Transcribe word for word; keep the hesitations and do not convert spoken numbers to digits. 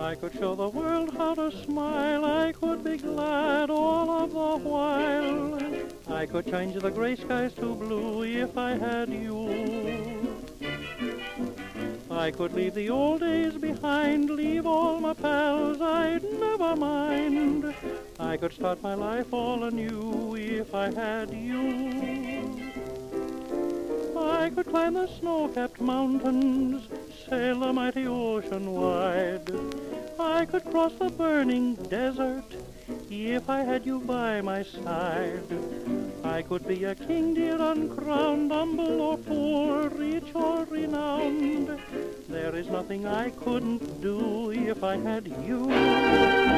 I could show the world how to smile, I could be glad all of the while. I could change the gray skies to blue if I had you. I could leave the old days behind, leave all my pals, I'd never mind. I could start my life all anew if I had you. I could climb the snow-capped mountains, sail the mighty ocean wide. I could cross the burning desert if I had you by my side. I could be a king, dear, uncrowned, humble or poor, rich or renowned. There is nothing I couldn't do if I had you.